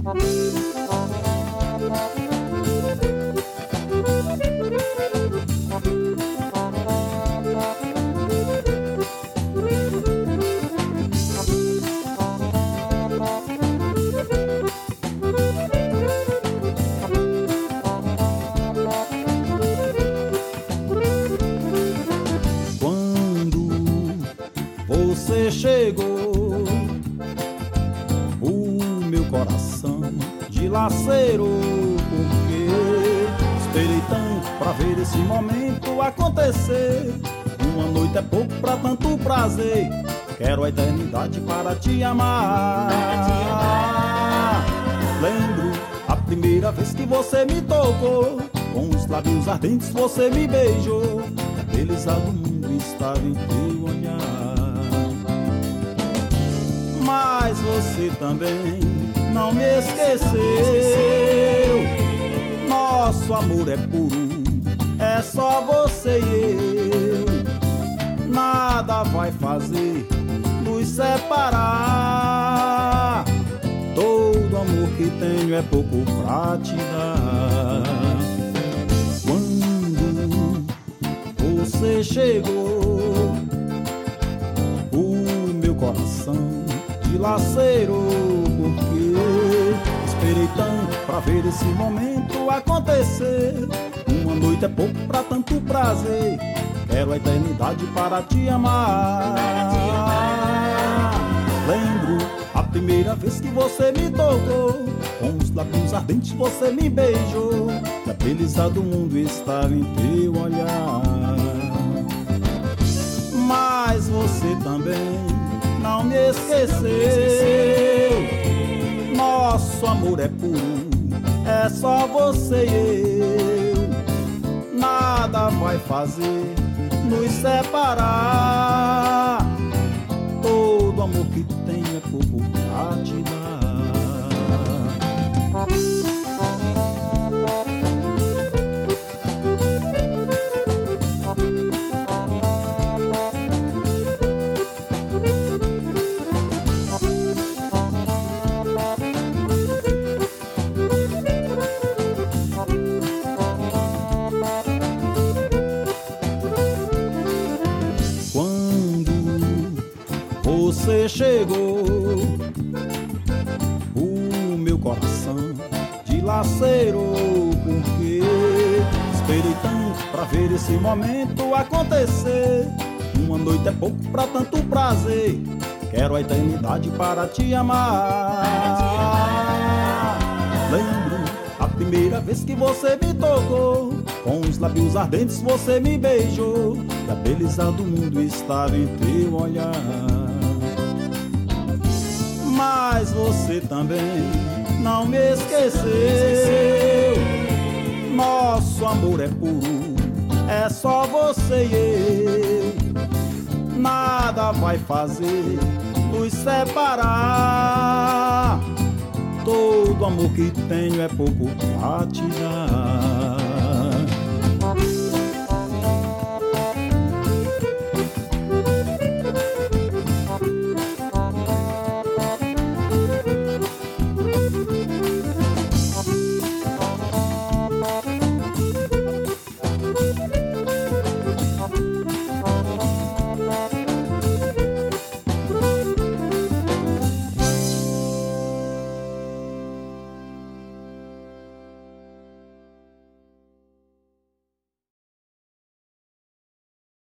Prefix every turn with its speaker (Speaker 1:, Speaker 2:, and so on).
Speaker 1: Você chegou, o meu coração dilacerou, porque esperei tanto pra ver esse momento acontecer. Uma noite é pouco pra tanto prazer, quero a eternidade para te amar. Lembro a primeira vez que você me tocou, com os lábios ardentes você me beijou, a beleza do mundo estava em teu olhar. Mas você também não me esqueceu. Nosso amor é puro, é só você e eu. Nada vai fazer nos separar. Todo amor que tenho é pouco pra te dar. Quando você chegou, o meu coração dilacerou, porque esperei tanto pra ver esse momento acontecer. Uma noite é pouco pra tanto prazer, quero a eternidade para te amar. Lembro a primeira vez que você me tocou, com os lábios ardentes você me beijou, e a beleza do mundo estava em teu olhar. Mas você também não me esqueceu. Nosso amor é puro, é só você e eu. Nada vai fazer nos separar. Todo amor que tenho é pouco pra te dar. Você chegou, o meu coração dilacerou, porque esperei tanto pra ver esse momento acontecer. Uma noite é pouco pra tanto prazer, quero a eternidade para te amar. Lembro a primeira vez que você me tocou, com os lábios ardentes você me beijou, e a beleza do mundo estava em teu olhar. Mas você também não me esqueceu. Nosso amor é puro, é só você e eu. Nada vai fazer nos separar. Todo amor que tenho é pouco pra te dar.